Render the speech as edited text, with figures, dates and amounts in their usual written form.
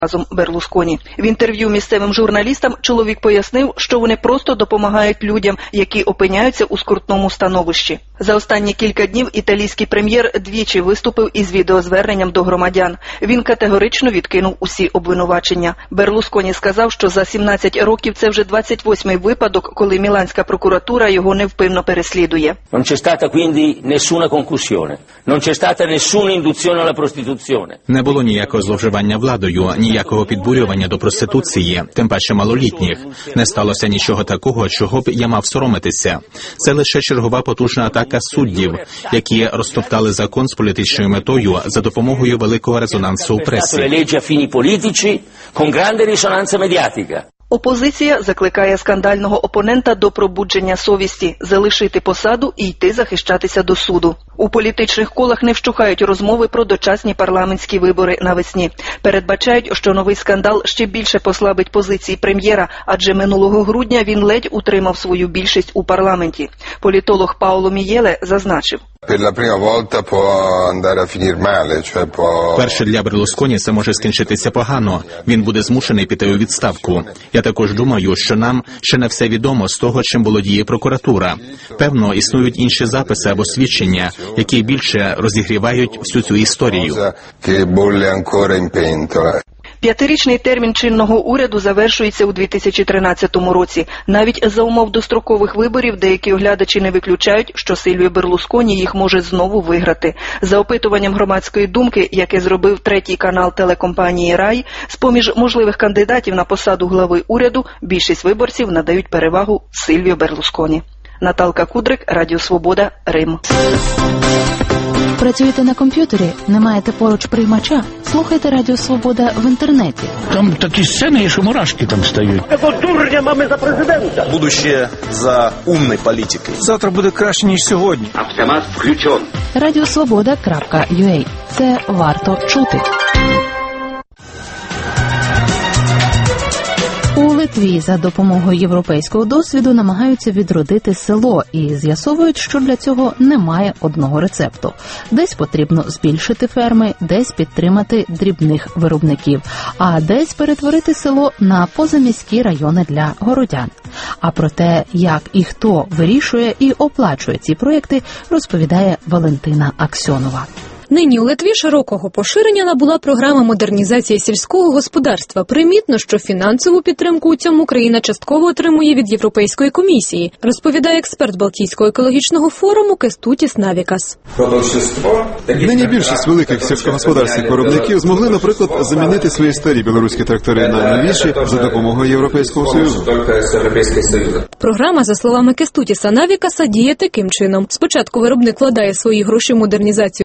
разом Берлусконі. В інтерв'ю місцевим журналістам чоловік пояснив, що вони просто допомагають людям, які опиняються у скрутному становищі. За останні кілька днів італійський прем'єр двічі виступив із відеозверненням до громадян. Він категорично відкинув усі обвинувачення. Берлусконі сказав, що за 17 років це вже 28-й випадок, коли міланська прокуратура його невпинно переслідує. Non c'è stata quindi nessuna concussione, non c'è stata nessuna induzione alla prostituzione. Не було ніякого зловживання владою, ніякого підбурювання до проституції, тим паче малолітніх. Не сталося нічого такого, чого б я мав соромитися. Це лише чергова потужна атака суддів, які розтоптали закон з політичною метою за допомогою великого резонансу у пресі. Опозиція закликає скандального опонента до пробудження совісті, залишити посаду і йти захищатися до суду. У політичних колах не вщухають розмови про дочасні парламентські вибори навесні. Передбачають, що новий скандал ще більше послабить позиції прем'єра, адже минулого грудня він ледь утримав свою більшість у парламенті. Політолог Паоло Мієле зазначив. Перше, для Берлусконі це може скінчитися погано. Він буде змушений піти у відставку. Я також думаю, що нам ще не все відомо з того, чим володіє прокуратура. Певно, існують інші записи або свідчення, які більше розігрівають всю цю історію. П'ятирічний термін чинного уряду завершується у 2013 році. Навіть за умов дострокових виборів деякі оглядачі не виключають, що Сильвіо Берлусконі їх може знову виграти. За опитуванням громадської думки, яке зробив третій канал телекомпанії «Рай», з-поміж можливих кандидатів на посаду глави уряду, більшість виборців надають перевагу Сильвіо Берлусконі. Наталка Кудрик, Радіо Свобода, Рим. Працюєте на комп'ютері? Не маєте поруч приймача? Слухайте Радіо Свобода в інтернеті. Там такі сцени, що мурашки там стають. Якого дурня mamy за президента? Будущее за умной політикою. Завтра буде краще, ніж сьогодні. Автомат включен. Радіосвобода.ua. Це варто чути. У Литві за допомогою європейського досвіду намагаються відродити село і з'ясовують, що для цього немає одного рецепту. Десь потрібно збільшити ферми, десь підтримати дрібних виробників, а десь перетворити село на позаміські райони для городян. А про те, як і хто вирішує і оплачує ці проєкти, розповідає Валентина Аксьонова. Нині у Литві широкого поширення набула програма модернізації сільського господарства. Примітно, що фінансову підтримку у цьому країна частково отримує від Європейської комісії, розповідає експерт Балтійського екологічного форуму Кестутіс Навікас. Нині більшість великих сільськогосподарських виробників змогли, наприклад, замінити свої старі білоруські трактори на новіші за допомогою Європейського Союзу. Програма, за словами Кестутіса Навікаса, діє таким чином. Спочатку виробник вкладає свої гроші в модернізацію